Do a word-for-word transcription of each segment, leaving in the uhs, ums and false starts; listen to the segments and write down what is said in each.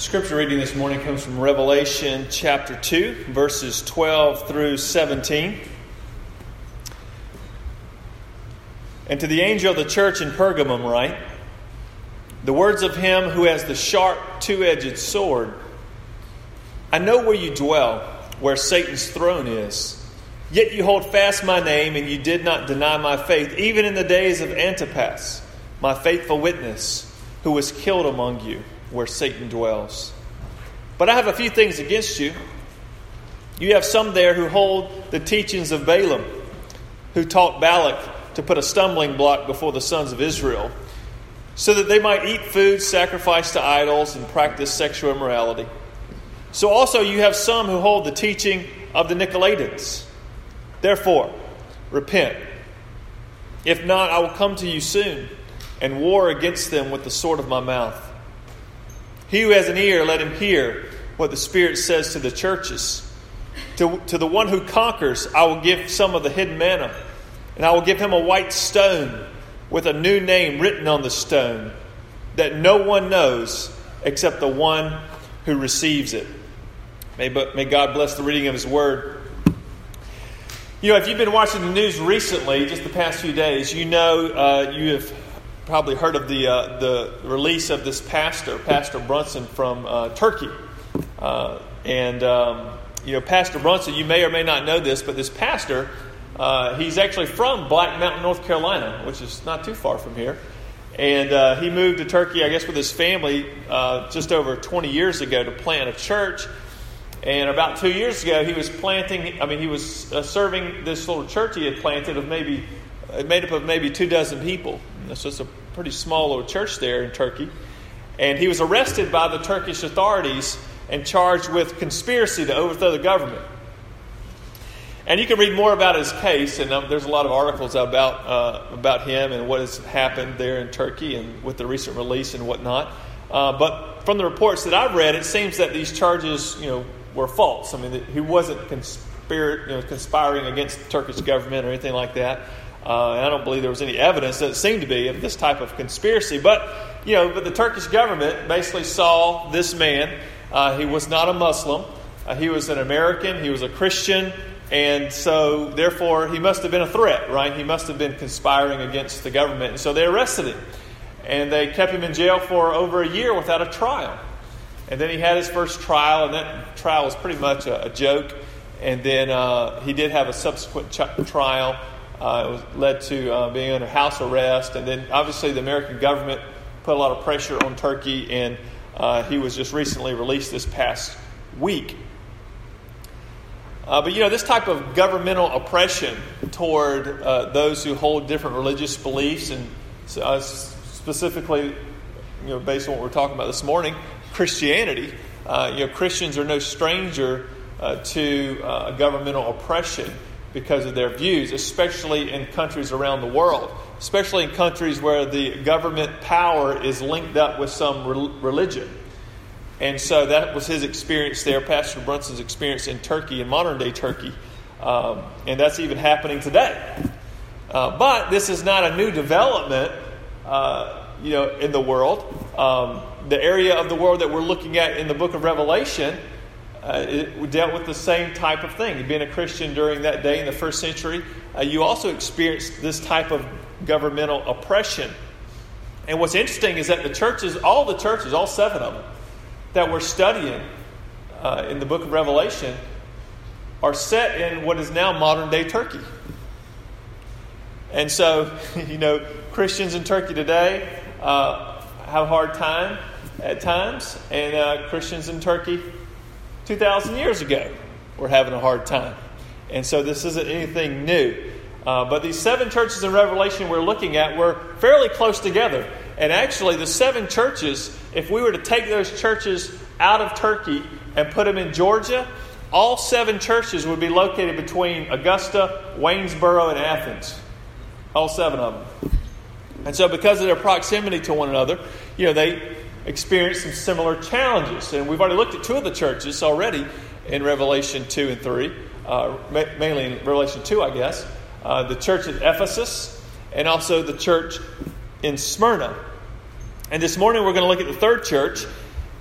Scripture reading this morning comes from Revelation chapter two, verses twelve through seventeen. And to the angel of the church in Pergamum write, the words of him who has the sharp two-edged sword. I know where you dwell, where Satan's throne is. Yet you hold fast my name, and you did not deny my faith, even in the days of Antipas, my faithful witness, who was killed among you, where Satan dwells. But I have a few things against you. You have some there who hold the teachings of Balaam, who taught Balak to put a stumbling block before the sons of Israel, so that they might eat food sacrificed to idols and practice sexual immorality. So also you have some who hold the teaching of the Nicolaitans. Therefore, repent. If not, I will come to you soon and war against them with the sword of my mouth. He who has an ear, let him hear what the Spirit says to the churches. To, to the one who conquers, I will give some of the hidden manna, and I will give him a white stone with a new name written on the stone that no one knows except the one who receives it. May, may God bless the reading of His Word. You know, if you've been watching the news recently, just the past few days, you know uh, you have probably heard of the uh, the release of this pastor, Pastor Brunson from uh, Turkey. Uh, and, um, you know, Pastor Brunson, you may or may not know this, but this pastor, uh, he's actually from Black Mountain, North Carolina, which is not too far from here. And uh, he moved to Turkey, I guess, with his family uh, just over twenty years ago to plant a church. And about two years ago, he was planting, I mean, he was uh, serving this little church he had planted of maybe, uh, made up of maybe two dozen people. So it's a pretty small little church there in Turkey. And he was arrested by the Turkish authorities and charged with conspiracy to overthrow the government. And you can read more about his case, and um, there's a lot of articles about uh, about him and what has happened there in Turkey and with the recent release and whatnot. Uh, but from the reports that I've read, it seems that these charges, you know, were false. I mean, that he wasn't conspir- you know, conspiring against the Turkish government or anything like that. Uh, and I don't believe there was any evidence that it seemed to be of this type of conspiracy. But, you know, but the Turkish government basically saw this man. Uh, he was not a Muslim. Uh, he was an American. He was a Christian. And so, therefore, he must have been a threat, right? He must have been conspiring against the government. And so they arrested him. And they kept him in jail for over a year without a trial. And then he had his first trial, and that trial was pretty much a, a joke. And then uh, he did have a subsequent ch- trial. Uh, it was led to uh, being under house arrest. And then, obviously, the American government put a lot of pressure on Turkey, and uh, he was just recently released this past week. Uh, but, you know, this type of governmental oppression toward uh, those who hold different religious beliefs, and uh, specifically, you know, based on what we're talking about this morning, Christianity, uh, you know, Christians are no stranger uh, to uh, governmental oppression because of their views, especially in countries around the world, especially in countries where the government power is linked up with some re- religion. And so that was his experience there, Pastor Brunson's experience in Turkey, in modern-day Turkey. Um, and that's even happening today. Uh, but this is not a new development, uh, you know, in the world. Um, the area of the world that we're looking at in the book of Revelation, uh, it dealt with the same type of thing. Being a Christian during that day in the first century, uh, you also experienced this type of governmental oppression. And what's interesting is that the churches, all the churches, all seven of them, that we're studying uh, in the book of Revelation are set in what is now modern-day Turkey. And so, you know, Christians in Turkey today uh, have a hard time at times, and uh, Christians in Turkey two thousand years ago were having a hard time. And so this isn't anything new. Uh, but these seven churches in Revelation we're looking at were fairly close together. And actually, the seven churches, if we were to take those churches out of Turkey and put them in Georgia, all seven churches would be located between Augusta, Waynesboro, and Athens. All seven of them. And so because of their proximity to one another, you know, they experienced some similar challenges. And we've already looked at two of the churches already in Revelation two and three, uh, mainly in Revelation two, I guess. Uh, the church at Ephesus and also the church in Smyrna. And this morning we're going to look at the third church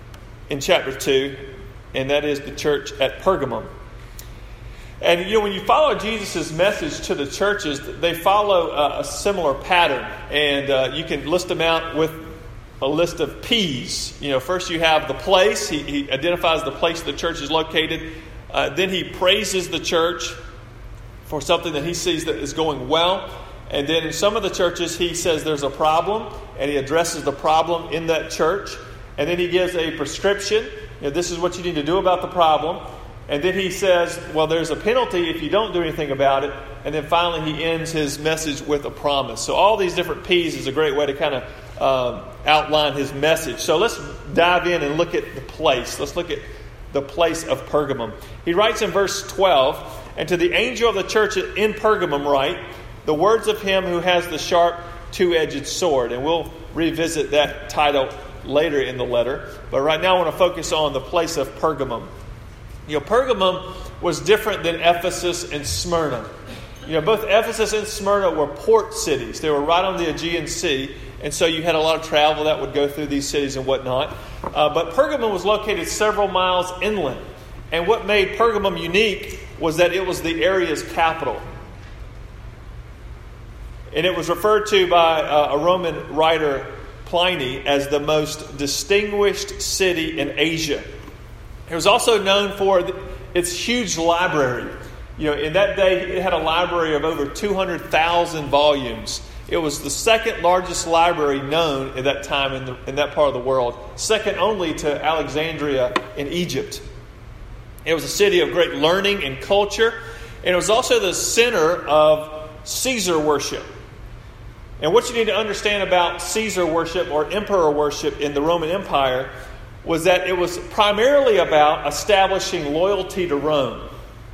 in chapter two, and that is the church at Pergamum. And, you know, when you follow Jesus' message to the churches, they follow uh, a similar pattern. And uh, you can list them out with a list of P's. You know, first you have the place. He, he identifies the place the church is located. Uh, then he praises the church for something that he sees that is going well. And then in some of the churches, he says there's a problem, and he addresses the problem in that church. And then he gives a prescription. You know, this is what you need to do about the problem. And then he says, well, there's a penalty if you don't do anything about it. And then finally he ends his message with a promise. So all these different P's is a great way to kind of uh, outline his message. So let's dive in and look at the place. Let's look at the place of Pergamum. He writes in verse twelve, "And to the angel of the church in Pergamum write, the words of him who has the sharp two-edged sword." And we'll revisit that title later in the letter. But right now I want to focus on the place of Pergamum. You know, Pergamum was different than Ephesus and Smyrna. You know, both Ephesus and Smyrna were port cities. They were right on the Aegean Sea. And so you had a lot of travel that would go through these cities and whatnot. Uh, but Pergamum was located several miles inland. And what made Pergamum unique was that it was the area's capital. And it was referred to by uh, a Roman writer, Pliny, as the most distinguished city in Asia. It was also known for its huge library. You know, in that day, it had a library of over two hundred thousand volumes. It was the second largest library known at that time in, the, in that part of the world, second only to Alexandria in Egypt. It was a city of great learning and culture, and it was also the center of Caesar worship. And what you need to understand about Caesar worship or emperor worship in the Roman Empire was that it was primarily about establishing loyalty to Rome.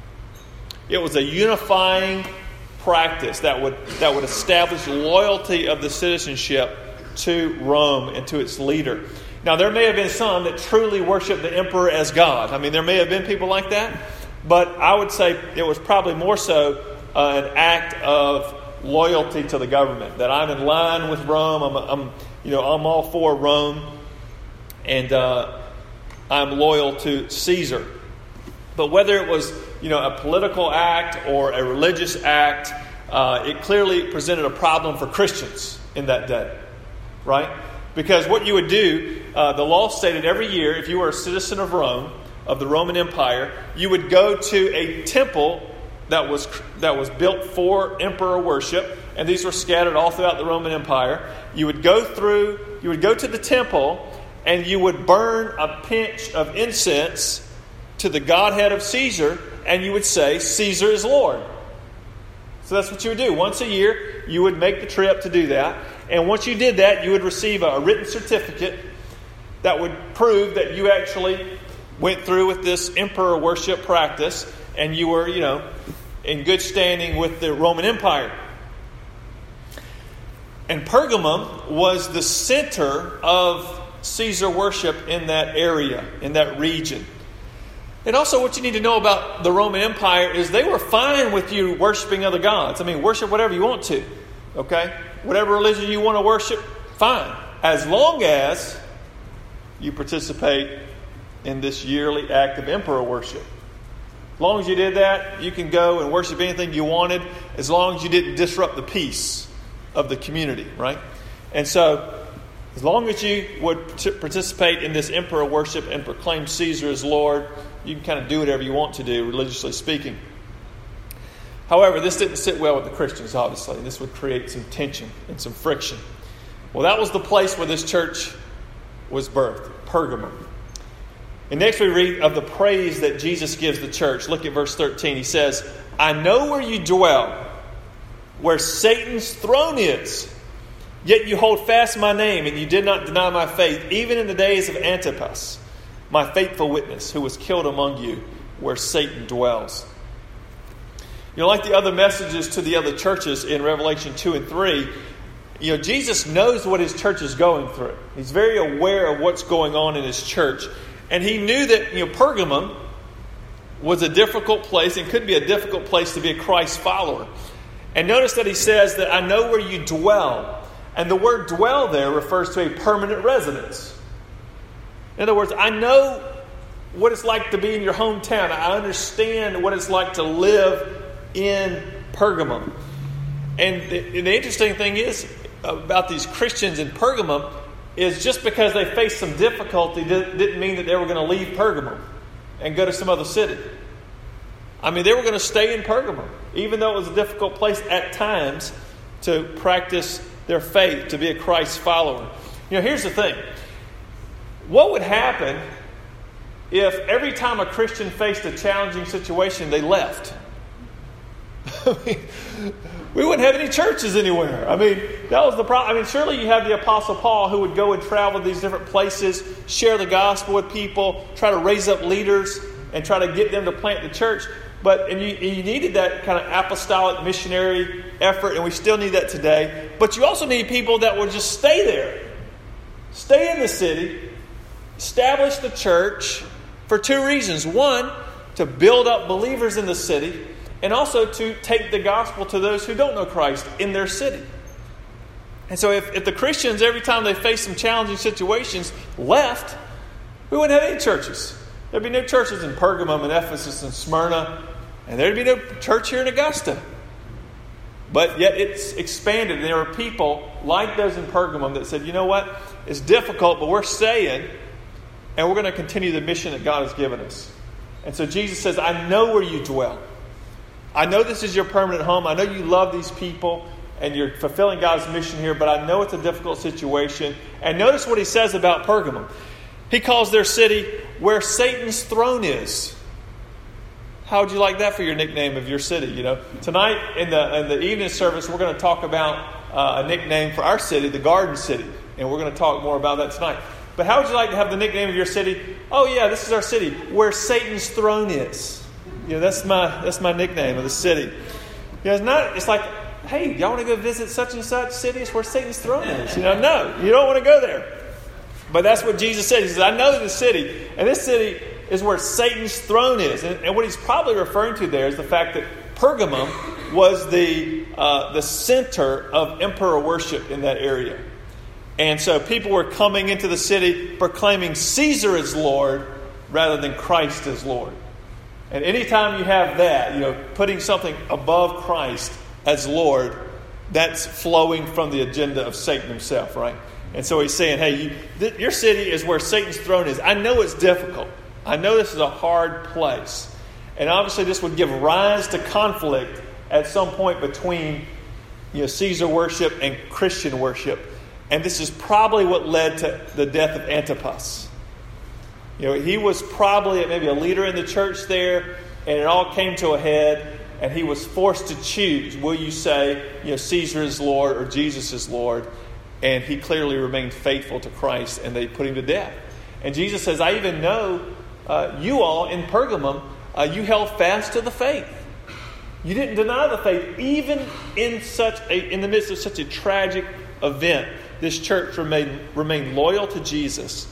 It was a unifying practice that would that would establish loyalty of the citizenship to Rome and to its leader. Now, there may have been some that truly worshiped the emperor as God. I mean, there may have been people like that, but I would say it was probably more so uh, an act of loyalty to the government. That I'm in line with Rome. I'm, I'm you know, I'm all for Rome. And uh, I'm loyal to Caesar. But whether it was, you know, a political act or a religious act, uh, it clearly presented a problem for Christians in that day, right? Because what you would do, uh, the law stated every year, if you were a citizen of Rome, of the Roman Empire, you would go to a temple that was that was built for emperor worship, and these were scattered all throughout the Roman Empire. You would go through, you would go to the temple, and you would burn a pinch of incense to the Godhead of Caesar, and you would say, "Caesar is Lord." So that's what you would do. Once a year, you would make the trip to do that. And once you did that, you would receive a written certificate that would prove that you actually went through with this emperor worship practice, and you were, you know, in good standing with the Roman Empire. And Pergamum was the center of Caesar worship in that area, in that region. And also what you need to know about the Roman Empire is they were fine with you worshiping other gods. I mean, worship whatever you want to, okay? Whatever religion you want to worship, fine. As long as you participate in this yearly act of emperor worship. As long as you did that, you can go and worship anything you wanted, as long as you didn't disrupt the peace of the community, right? And so, as long as you would participate in this emperor worship and proclaim Caesar as Lord, you can kind of do whatever you want to do, religiously speaking. However, this didn't sit well with the Christians, obviously. This would create some tension and some friction. Well, that was the place where this church was birthed, Pergamum. And next we read of the praise that Jesus gives the church. Look at verse thirteen. He says, "I know where you dwell, where Satan's throne is. Yet you hold fast my name, and you did not deny my faith, even in the days of Antipas, my faithful witness, who was killed among you, where Satan dwells." You know, like the other messages to the other churches in Revelation two and three, you know, Jesus knows what his church is going through. He's very aware of what's going on in his church. And he knew that, you know, Pergamum was a difficult place and could be a difficult place to be a Christ follower. And notice that he says that I know where you dwell. And the word dwell there refers to a permanent residence. In other words, I know what it's like to be in your hometown. I understand what it's like to live in Pergamum. And the, the interesting thing is about these Christians in Pergamum is just because they faced some difficulty didn't mean that they were going to leave Pergamum and go to some other city. I mean, they were going to stay in Pergamum, even though it was a difficult place at times to practice their faith, to be a Christ follower. You know, here's the thing. What would happen if every time a Christian faced a challenging situation, they left? I mean, we wouldn't have any churches anywhere. I mean, that was the problem. I mean, surely you have the Apostle Paul who would go and travel to these different places, share the gospel with people, try to raise up leaders, and try to get them to plant the church. But and you, you needed that kind of apostolic missionary effort, and we still need that today. But you also need people that will just stay there. Stay in the city, establish the church for two reasons. One, to build up believers in the city, and also to take the gospel to those who don't know Christ in their city. And so if, if the Christians, every time they face some challenging situations, left, we wouldn't have any churches. There'd be no churches in Pergamum and Ephesus and Smyrna, and there'd be no church here in Augusta. But yet it's expanded, and there are people like those in Pergamum that said, you know what, it's difficult, but we're staying, and we're going to continue the mission that God has given us. And so Jesus says, I know where you dwell. I know this is your permanent home. I know you love these people and you're fulfilling God's mission here, but I know it's a difficult situation. And notice what he says about Pergamum. He calls their city where Satan's throne is. How would you like that for your nickname of your city? You know, tonight in the in the evening service, we're going to talk about uh, a nickname for our city, the Garden City, and we're going to talk more about that tonight. But how would you like to have the nickname of your city? Oh yeah, this is our city where Satan's throne is. You know, that's my that's my nickname of the city. You know, it's not. It's like, hey, y'all want to go visit such and such city? It's where Satan's throne is. You know, no, you don't want to go there. But that's what Jesus said. He says, I know the city, and this city is where Satan's throne is. And, and what he's probably referring to there is the fact that Pergamum was the uh, the center of emperor worship in that area. And so people were coming into the city proclaiming Caesar as Lord rather than Christ as Lord. And anytime you have that, you know, putting something above Christ as Lord, that's flowing from the agenda of Satan himself, right? And so he's saying, hey, you, th- your city is where Satan's throne is. I know it's difficult. I know this is a hard place. And obviously this would give rise to conflict at some point between, you know, Caesar worship and Christian worship. And this is probably what led to the death of Antipas. You know, he was probably maybe a leader in the church there, and it all came to a head, and he was forced to choose. Will you say, you know, Caesar is Lord or Jesus is Lord? And he clearly remained faithful to Christ, and they put him to death. And Jesus says, I even know uh, you all in Pergamum, uh, you held fast to the faith. You didn't deny the faith, even in such a in the midst of such a tragic event. This church remained remained loyal to Jesus,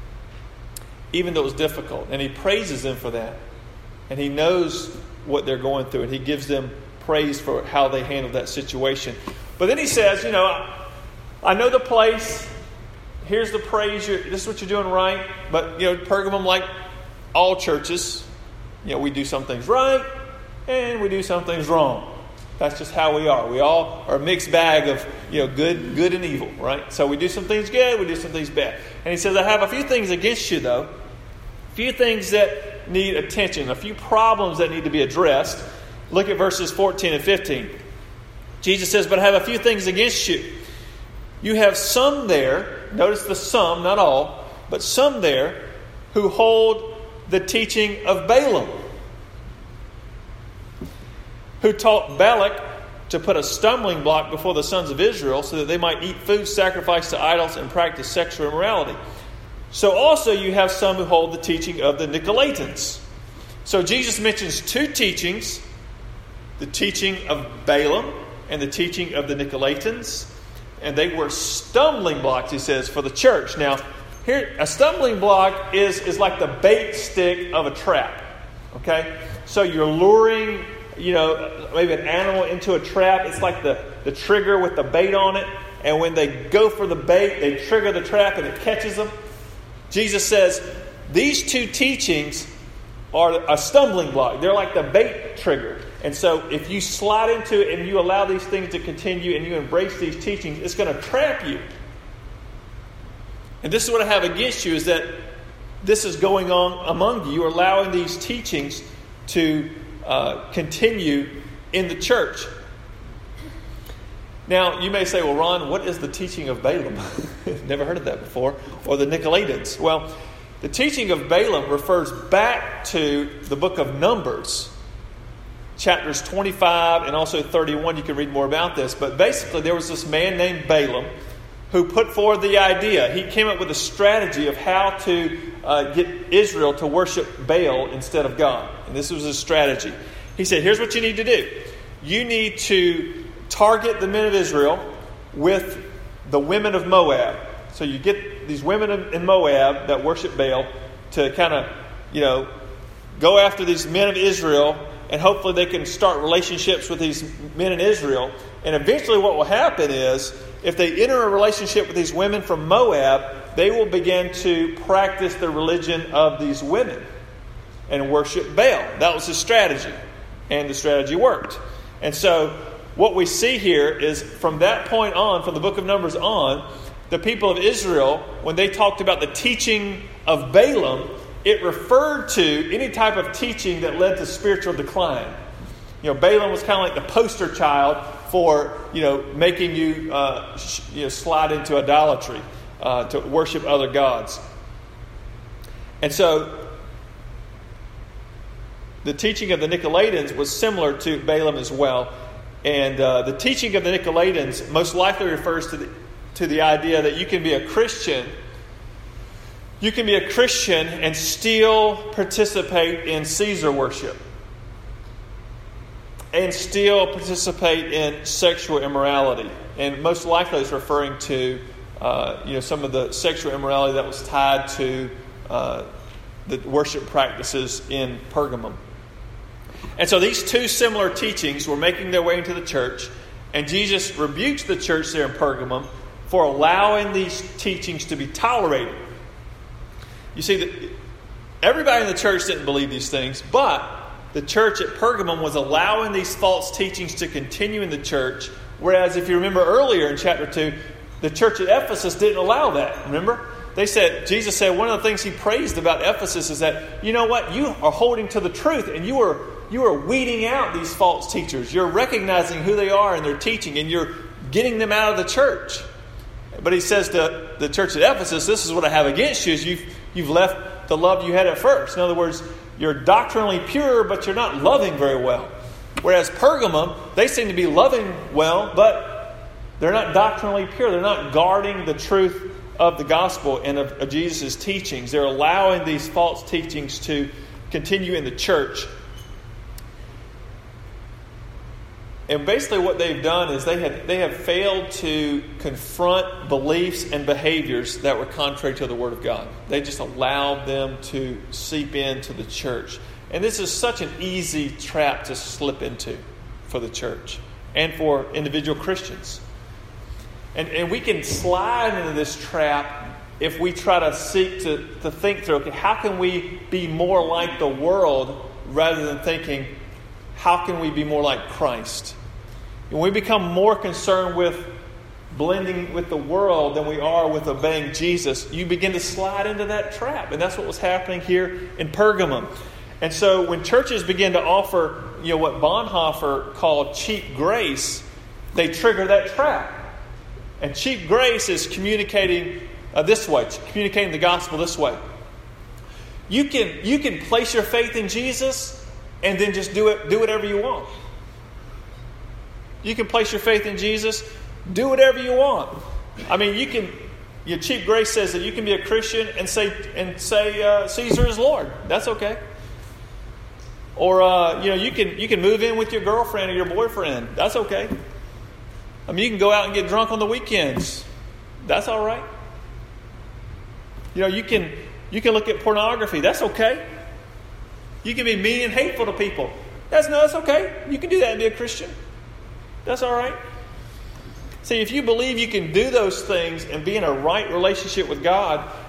even though it was difficult. And he praises them for that. And he knows what they're going through. And he gives them praise for how they handled that situation. But then he says, you know, I know the place. Here's the praise. You're, this is what you're doing right. But, you know, Pergamum, like all churches, you know, we do some things right and we do some things wrong. That's just how we are. We all are a mixed bag of, you know, good, good and evil, right? So we do some things good, we do some things bad. And he says, I have a few things against you, though. A few things that need attention, a few problems that need to be addressed. Look at verses fourteen and fifteen. Jesus says, but I have a few things against you. You have some there, notice the some, not all, but some there who hold the teaching of Balaam, who taught Balak to put a stumbling block before the sons of Israel so that they might eat food sacrificed to idols and practice sexual immorality. So also you have some who hold the teaching of the Nicolaitans. So Jesus mentions two teachings, the teaching of Balaam and the teaching of the Nicolaitans. And they were stumbling blocks, he says, for the church. Now, here, a stumbling block is, is like the bait stick of a trap. Okay? So you're luring, you know, maybe an animal into a trap. It's like the, the trigger with the bait on it. And when they go for the bait, they trigger the trap and it catches them. Jesus says these two teachings are a stumbling block. They're like the bait trigger. And so if you slide into it and you allow these things to continue and you embrace these teachings, it's going to trap you. And this is what I have against you, is that this is going on among you, allowing these teachings to uh, continue in the church. Now, you may say, well, Ron, what is the teaching of Balaam? Never heard of that before. Or the Nicolaitans. Well, the teaching of Balaam refers back to the book of Numbers, chapters twenty-five and also thirty-one. You can read more about this. But basically, there was this man named Balaam who put forward the idea. He came up with a strategy of how to uh, get Israel to worship Baal instead of God. And this was his strategy. He said, here's what you need to do. You need to target the men of Israel with the women of Moab. So you get these women in Moab that worship Baal to kind of, you know, go after these men of Israel, and hopefully they can start relationships with these men in Israel. And eventually what will happen is, if they enter a relationship with these women from Moab, they will begin to practice the religion of these women and worship Baal. That was his strategy. And the strategy worked. And so what we see here is, from that point on, from the book of Numbers on, the people of Israel, when they talked about the teaching of Balaam, it referred to any type of teaching that led to spiritual decline. You know, Balaam was kind of like the poster child for, you know, making you, uh, sh- you know, slide into idolatry, uh, to worship other gods. And so the teaching of the Nicolaitans was similar to Balaam as well. And uh, the teaching of the Nicolaitans most likely refers to the, to the idea that you can be a Christian. You can be a Christian and still participate in Caesar worship. And still participate in sexual immorality. And most likely it's referring to uh, you know, some of the sexual immorality that was tied to uh, the worship practices in Pergamum. And so these two similar teachings were making their way into the church. And Jesus rebukes the church there in Pergamum for allowing these teachings to be tolerated. You see, that everybody in the church didn't believe these things, but the church at Pergamum was allowing these false teachings to continue in the church. Whereas if you remember earlier in chapter two, the church at Ephesus didn't allow that. Remember? They said, Jesus said one of the things he praised about Ephesus is that, you know what, you are holding to the truth, and you are you are weeding out these false teachers. You're recognizing who they are and their teaching, and you're getting them out of the church. But he says to the church at Ephesus, this is what I have against you, is you've, you've left the love you had at first. In other words, you're doctrinally pure, but you're not loving very well. Whereas Pergamum, they seem to be loving well, but they're not doctrinally pure. They're not guarding the truth of the gospel and of, of Jesus' teachings. They're allowing these false teachings to continue in the church. And basically what they've done is they had they have failed to confront beliefs and behaviors that were contrary to the Word of God. They just allowed them to seep into the church. And this is such an easy trap to slip into for the church and for individual Christians. And, and we can slide into this trap if we try to seek to, to think through, okay, how can we be more like the world rather than thinking, how can we be more like Christ? When we become more concerned with blending with the world than we are with obeying Jesus, you begin to slide into that trap. And that's what was happening here in Pergamum. And so when churches begin to offer, you know, what Bonhoeffer called cheap grace, they trigger that trap. And cheap grace is communicating uh, this way, communicating the gospel this way. You can you can place your faith in Jesus and then just do it, do whatever you want. You can place your faith in Jesus, do whatever you want. I mean, you can. Your cheap grace says that you can be a Christian and say and say uh, Caesar is Lord. That's okay. Or uh, you know, you can you can move in with your girlfriend or your boyfriend. That's okay. I mean, you can go out and get drunk on the weekends. That's all right. You know, you can you can look at pornography. That's okay. You can be mean and hateful to people. That's no, that's okay. You can do that and be a Christian. That's all right. See, if you believe you can do those things and be in a right relationship with God,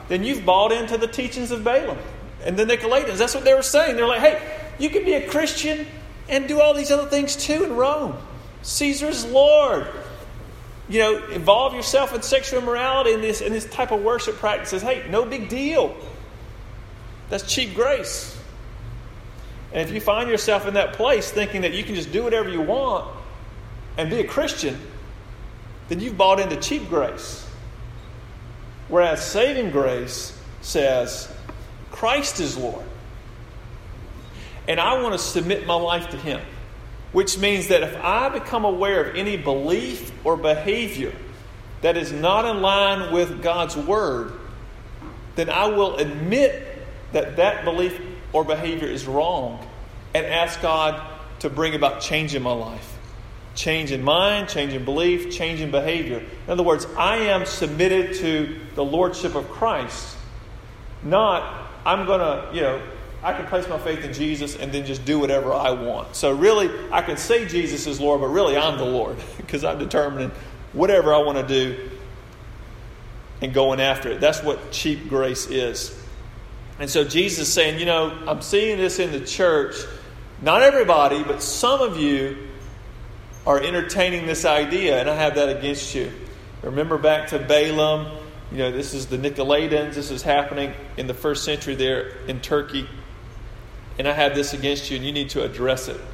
then you've bought into the teachings of Balaam and the Nicolaitans. That's what they were saying. They're like, hey, you can be a Christian and do all these other things too in Rome. Caesar's Lord. You know, involve yourself in sexual immorality and this, and this type of worship practices. Hey, no big deal. That's cheap grace. And if you find yourself in that place thinking that you can just do whatever you want and be a Christian, then you've bought into cheap grace. Whereas saving grace says, Christ is Lord. And I want to submit my life to Him. Which means that if I become aware of any belief or behavior that is not in line with God's Word, then I will admit that that belief or behavior is wrong and ask God to bring about change in my life. Change in mind, change in belief, change in behavior. In other words, I am submitted to the Lordship of Christ. Not, I'm going to, you know, I can place my faith in Jesus and then just do whatever I want. So really, I can say Jesus is Lord, but really I'm the Lord because I'm determining whatever I want to do and going after it. That's what cheap grace is. And so Jesus is saying, you know, I'm seeing this in the church. Not everybody, but some of you are entertaining this idea, and I have that against you. Remember back to Balaam. You know, this is the Nicolaitans. This is happening in the first century there in Turkey. And I have this against you, and you need to address it.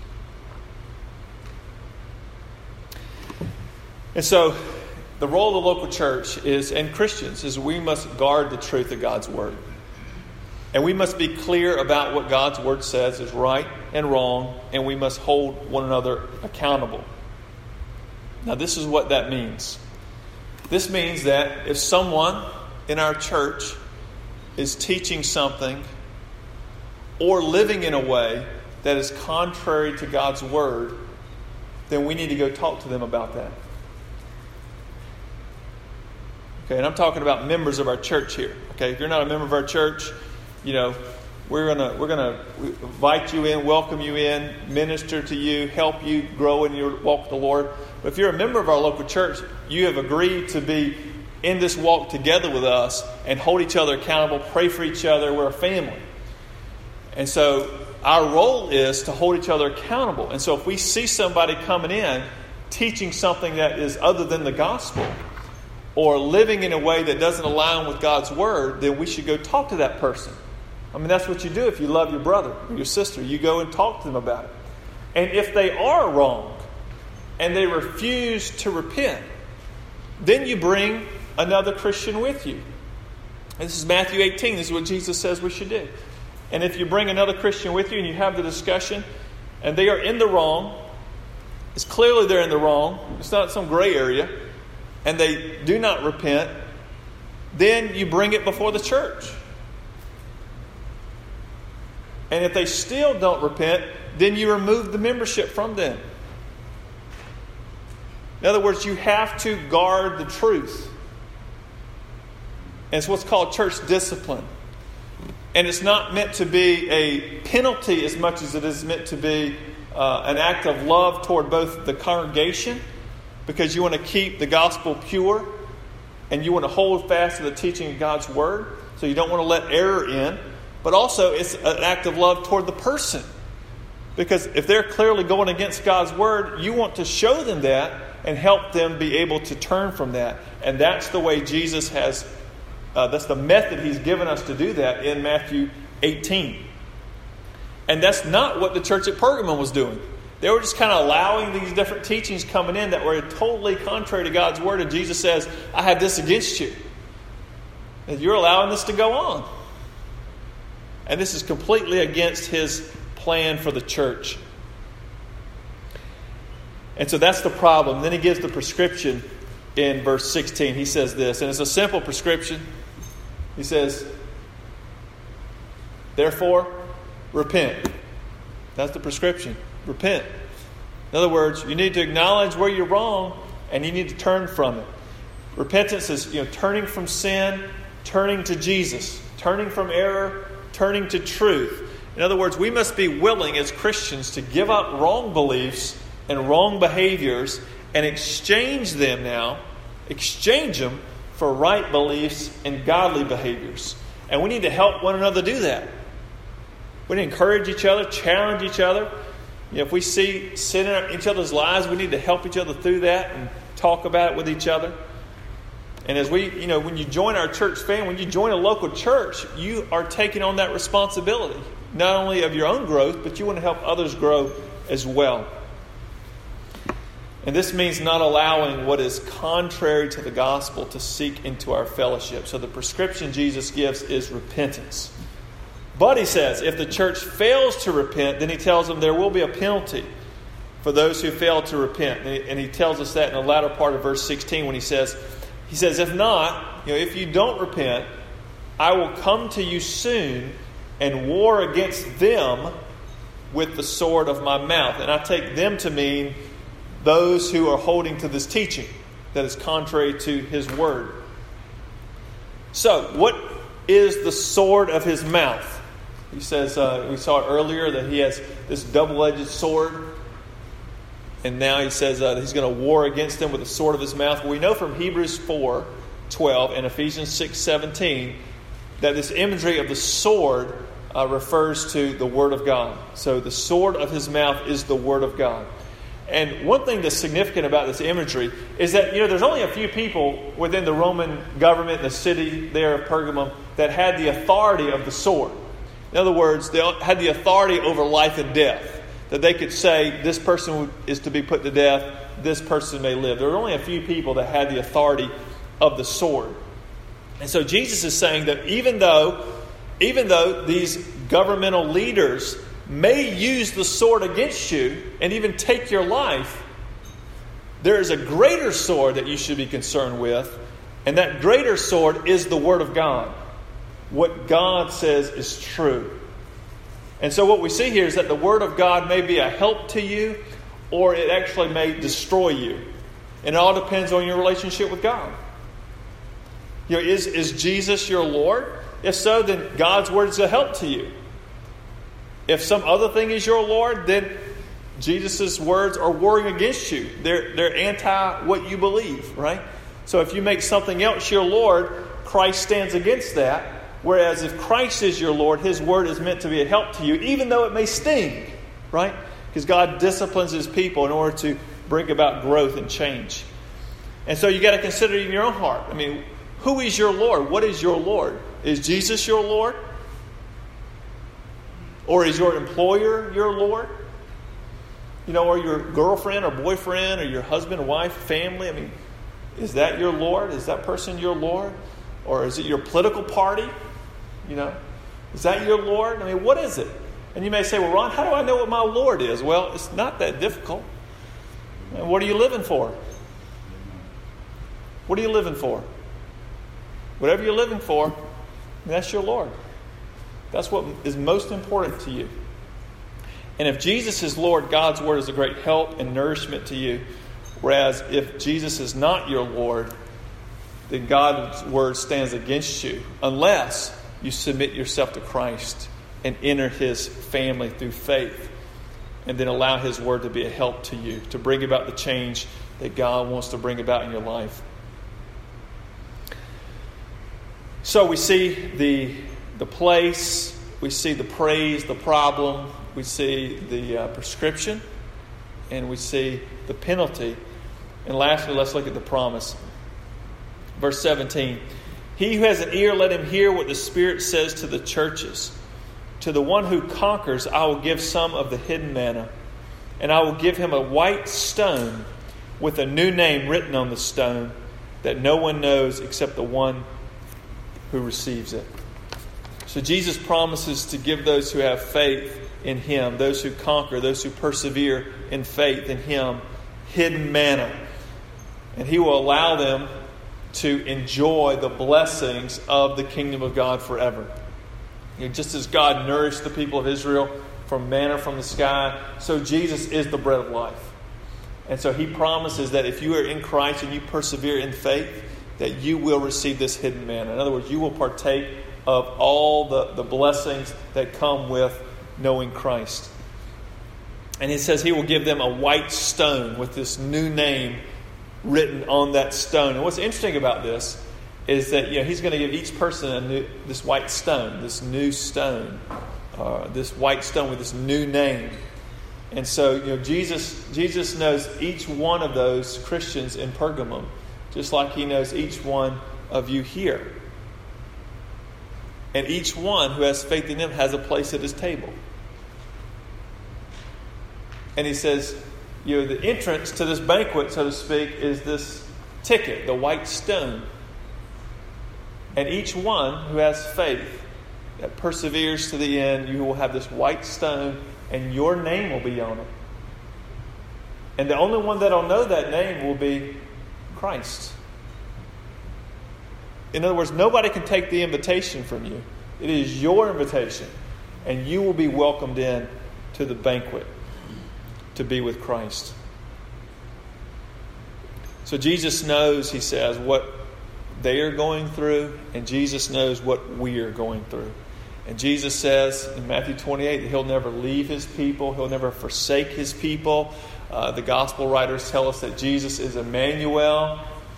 And so, the role of the local church is, and Christians, is we must guard the truth of God's Word. And we must be clear about what God's Word says is right and wrong, and we must hold one another accountable. Now, this is what that means. This means that if someone in our church is teaching something or living in a way that is contrary to God's Word, then we need to go talk to them about that. Okay, and I'm talking about members of our church here. Okay, if you're not a member of our church, you know, we're gonna we're gonna invite you in, welcome you in, minister to you, help you grow in your walk with the Lord. But if you're a member of our local church, you have agreed to be in this walk together with us and hold each other accountable, pray for each other. We're a family. And so our role is to hold each other accountable. And so if we see somebody coming in teaching something that is other than the gospel or living in a way that doesn't align with God's Word, then we should go talk to that person. I mean, that's what you do if you love your brother or your sister. You go and talk to them about it. And if they are wrong and they refuse to repent, then you bring another Christian with you. And this is Matthew eighteen. This is what Jesus says we should do. And if you bring another Christian with you and you have the discussion and they are in the wrong, it's clearly they're in the wrong, it's not some gray area, and they do not repent, then you bring it before the church. And if they still don't repent, then you remove the membership from them. In other words, you have to guard the truth. And it's what's called church discipline. And it's not meant to be a penalty as much as it is meant to be uh, an act of love toward both the congregation, because you want to keep the gospel pure and you want to hold fast to the teaching of God's Word. So you don't want to let error in. But also it's an act of love toward the person. Because if they're clearly going against God's Word, you want to show them that and help them be able to turn from that. And that's the way Jesus has, uh, that's the method He's given us to do that in Matthew eighteen. And that's not what the church at Pergamum was doing. They were just kind of allowing these different teachings coming in that were totally contrary to God's Word. And Jesus says, I have this against you. And you're allowing this to go on. And this is completely against His plan for the church. And so that's the problem. Then He gives the prescription in verse sixteen. He says this, and it's a simple prescription. He says, therefore, repent. That's the prescription. Repent. In other words, you need to acknowledge where you're wrong and you need to turn from it. Repentance is, you know, turning from sin, turning to Jesus, turning from error, turning to truth. In other words, we must be willing as Christians to give up wrong beliefs and wrong behaviors and exchange them now, exchange them for right beliefs and godly behaviors. And we need to help one another do that. We need to encourage each other, challenge each other. You know, if we see sin in each other's lives, we need to help each other through that and talk about it with each other. And as we, you know, when you join our church family, when you join a local church, you are taking on that responsibility, not only of your own growth, but you want to help others grow as well. And this means not allowing what is contrary to the gospel to seek into our fellowship. So the prescription Jesus gives is repentance. But he says, if the church fails to repent, then he tells them there will be a penalty for those who fail to repent. And he tells us that in the latter part of verse sixteen when he says, he says, if not, you know, if you don't repent, I will come to you soon and war against them with the sword of my mouth. And I take them to mean those who are holding to this teaching that is contrary to his word. So, what is the sword of his mouth? He says, uh, we saw earlier that he has this double-edged sword. And now he says uh, that he's going to war against them with the sword of his mouth. Well, we know from Hebrews four twelve and Ephesians six seventeen that this imagery of the sword uh, refers to the Word of God. So the sword of his mouth is the Word of God. And one thing that's significant about this imagery is that, you know, there's only a few people within the Roman government, the city there of Pergamum, that had the authority of the sword. In other words, they had the authority over life and death. That they could say, this person is to be put to death, this person may live. There were only a few people that had the authority of the sword. And so Jesus is saying that even though, even though these governmental leaders may use the sword against you and even take your life, there is a greater sword that you should be concerned with. And that greater sword is the Word of God. What God says is true. And so what we see here is that the Word of God may be a help to you, or it actually may destroy you. And it all depends on your relationship with God. You know, is, is Jesus your Lord? If so, then God's Word is a help to you. If some other thing is your Lord, then Jesus' words are warring against you. They're, they're anti what you believe, right? So if you make something else your Lord, Christ stands against that. Whereas if Christ is your Lord, His Word is meant to be a help to you, even though it may sting, right? Because God disciplines His people in order to bring about growth and change. And so you got to consider in your own heart. I mean, who is your Lord? What is your Lord? Is Jesus your Lord? Or is your employer your Lord? You know, or your girlfriend or boyfriend or your husband or wife, family? I mean, is that your Lord? Is that person your Lord? Or is it your political party? You know, is that your Lord? I mean, what is it? And you may say, well, Ron, how do I know what my Lord is? Well, it's not that difficult. And what are you living for? What are you living for? Whatever you're living for, that's your Lord. That's what is most important to you. And if Jesus is Lord, God's Word is a great help and nourishment to you. Whereas if Jesus is not your Lord, then God's Word stands against you unless you submit yourself to Christ and enter His family through faith, and then allow His Word to be a help to you, to bring about the change that God wants to bring about in your life. So we see the, the place, we see the praise, the problem, we see the uh, prescription, and we see the penalty. And lastly, let's look at the promise. Verse seventeen, he who has an ear, let him hear what the Spirit says to the churches. To the one who conquers, I will give some of the hidden manna, and I will give him a white stone with a new name written on the stone that no one knows except the one who receives it. So Jesus promises to give those who have faith in Him, those who conquer, those who persevere in faith in Him, hidden manna. And He will allow them to enjoy the blessings of the kingdom of God forever. You know, just as God nourished the people of Israel from manna from the sky, so Jesus is the bread of life. And so He promises that if you are in Christ and you persevere in faith, that you will receive this hidden manna. In other words, you will partake of all the, the blessings that come with knowing Christ. And He says He will give them a white stone with this new name written on that stone. And what's interesting about this is that, you know, he's going to give each person a new, this white stone, this new stone, uh, this white stone with this new name. And so, you know, Jesus, Jesus knows each one of those Christians in Pergamum, just like he knows each one of you here. And each one who has faith in him has a place at his table. And he says, you know, the entrance to this banquet, so to speak, is this ticket, the white stone. And each one who has faith that perseveres to the end, you will have this white stone and your name will be on it. And the only one that will know that name will be Christ. In other words, nobody can take the invitation from you. It is your invitation. And you will be welcomed in to the banquet to be with Christ. So Jesus knows, he says, what they are going through, and Jesus knows what we are going through. And Jesus says in Matthew twenty-eight that he'll never leave his people. He'll never forsake his people. Uh, the gospel writers tell us that Jesus is Emmanuel,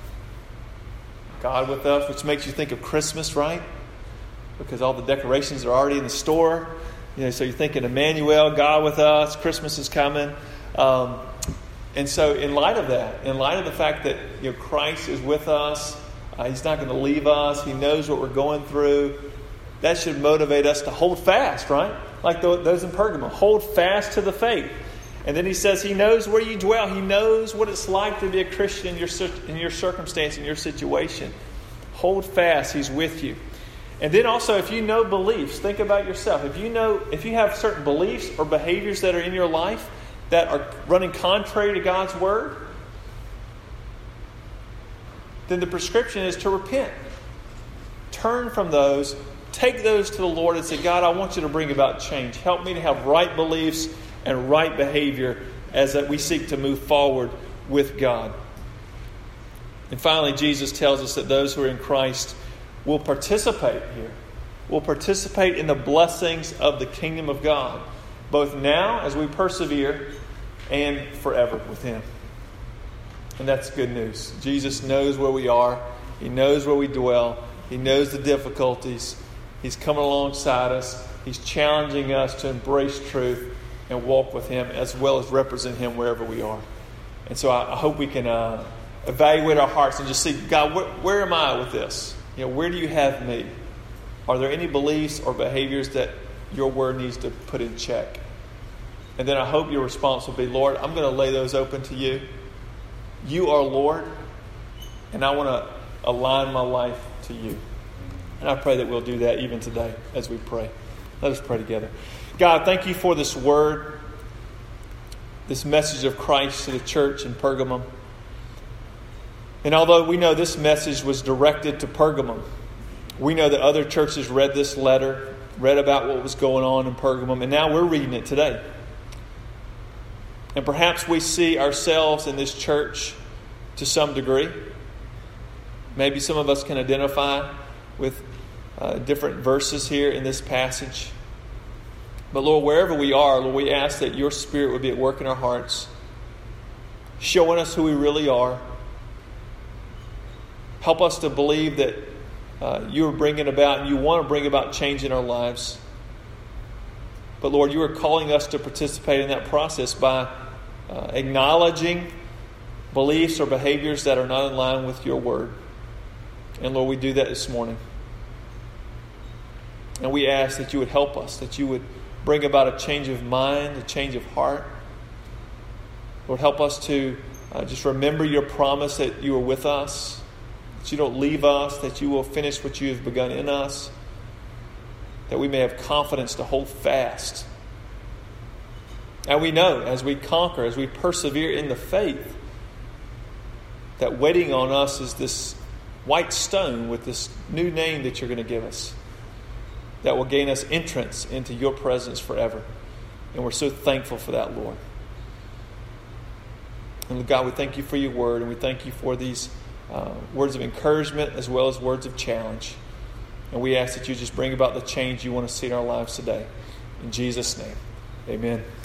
God with us, which makes you think of Christmas, right? Because all the decorations are already in the store. You know, so you're thinking Emmanuel, God with us, Christmas is coming. Um, and so in light of that, in light of the fact that, you know, Christ is with us, uh, he's not going to leave us, he knows what we're going through, that should motivate us to hold fast, right? Like those in Pergamum, hold fast to the faith. And then he says he knows where you dwell. He knows what it's like to be a Christian in your, in your circumstance, in your situation. Hold fast. He's with you. And then also, if you know beliefs, think about yourself. If you know, if you have certain beliefs or behaviors that are in your life that are running contrary to God's word, then the prescription is to repent. Turn from those. Take those to the Lord and say, God, I want you to bring about change. Help me to have right beliefs and right behavior as that we seek to move forward with God. And finally, Jesus tells us that those who are in Christ will participate here. Will participate in the blessings of the kingdom of God, both now as we persevere and forever with him. And that's good news. Jesus knows where we are. He knows where we dwell. He knows the difficulties. He's coming alongside us. He's challenging us to embrace truth and walk with him as well as represent him wherever we are. And so I, I hope we can uh, evaluate our hearts and just see, God, where, where am I with this? You know, where do you have me? Are there any beliefs or behaviors that your word needs to put in check? And then I hope your response will be, Lord, I'm going to lay those open to you. You are Lord, and I want to align my life to you. And I pray that we'll do that even today as we pray. Let us pray together. God, thank you for this word, this message of Christ to the church in Pergamum. And although we know this message was directed to Pergamum, we know that other churches read this letter, read about what was going on in Pergamum, and now we're reading it today. And perhaps we see ourselves in this church to some degree. Maybe some of us can identify with uh, different verses here in this passage. But Lord, wherever we are, Lord, we ask that your Spirit would be at work in our hearts, showing us who we really are. Help us to believe that uh, you are bringing about, and you want to bring about change in our lives. But Lord, you are calling us to participate in that process by uh, acknowledging beliefs or behaviors that are not in line with your word. And Lord, we do that this morning. And we ask that you would help us, that you would bring about a change of mind, a change of heart. Lord, help us to uh, just remember your promise that you are with us, that you don't leave us, that you will finish what you have begun in us, that we may have confidence to hold fast. And we know as we conquer, as we persevere in the faith, that waiting on us is this white stone with this new name that you're going to give us that will gain us entrance into your presence forever. And we're so thankful for that, Lord. And God, we thank you for your word, and we thank you for these uh, words of encouragement as well as words of challenge. And we ask that you just bring about the change you want to see in our lives today. In Jesus' name, amen.